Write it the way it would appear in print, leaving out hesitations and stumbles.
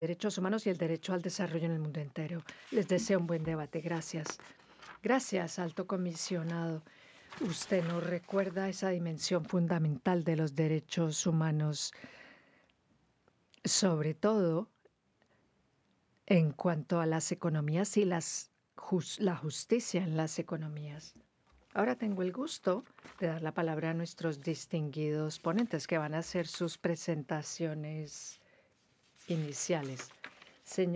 Derechos humanos y el derecho al desarrollo en el mundo entero. Les deseo un buen debate. Gracias. Gracias, alto comisionado. Usted nos recuerda esa dimensión fundamental de los derechos humanos, sobre todo en cuanto a las economías y la justicia en las economías. Ahora tengo el gusto de dar la palabra a nuestros distinguidos ponentes que van a hacer sus presentaciones iniciales. Señor